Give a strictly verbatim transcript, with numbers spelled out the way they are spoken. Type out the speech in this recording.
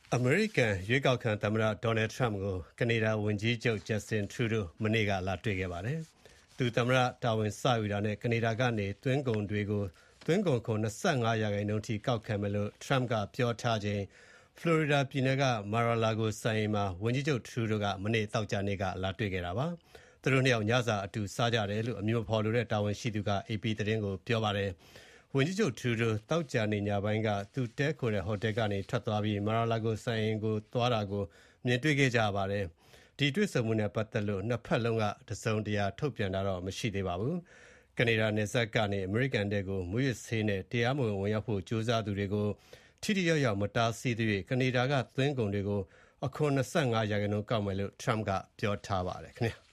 အမေရိကန်ရွေးကောက်ခံသမ္မတ Donald Trump ကိုကနေဒါဝန်ကြီးချုပ် Justin Trudeau မနေ့ကလာတွေ့ခဲ့ပါတယ်။ သူသမ္မတတာဝန်စယူတာနဲ့ကနေဒါကနေသွင်းကုန်တွေကိုသွင်းကုန်ခွန် ၂၅ ရာခိုင်နှုန်းထိကောက်ခံမယ်လို့ Trump ကပြောထားချိန် ဖလော်ရီဒါပြည်နယ်က Mar-a-Lago စံအိမ်မှာ ဝန်ကြီးချုပ် Trudeau က မနေ့သောကြာနေ့ကလာတွေ့ခဲ့တာပါ။ သူတို့နှစ်ယောက်ညစာအတူစားကြတယ်လို့ အမည်မဖော်လိုတဲ့တာဝန်ရှိသူက အေပီသတင်းကိုပြောပါတယ်။ ဝန်ကြီးချုပ် Trudeau သောကြာနေ့ညပိုင်းက သူတည်းခိုတဲ့ဟိုတယ်ကနေထွက်သွားပြီး Mar-a-Lago စံအိမ်ကိုသွားတာကိုမြင်တွေ့ခဲ့ကြရပါတယ်။ ဒီတွေ့ဆုံမှုနဲ့ပတ်သက်လို့ နှစ်ဘက်လုံးက တစုံတရာထုတ်ပြန်တာမရှိသေးပါဘူး။ ကနေဒါနယ်စပ်ကနေ အမေရိကန်ထဲကို မူးယစ်ဆေးနဲ့ တရားမဝင်ဝင်ရောက်ဖို့ကြိုးစားသူတွေကို ထိထိရောက်ရောက်မတားဆီးသရွေ့ ကနေဒါကသွင်းကုန်တွေကို အခွန် ၂၅ ရာခိုင်နှုန်းကောက်မယ်လို့ Trump ကပြောထားပါတယ်ခင်ဗျာ။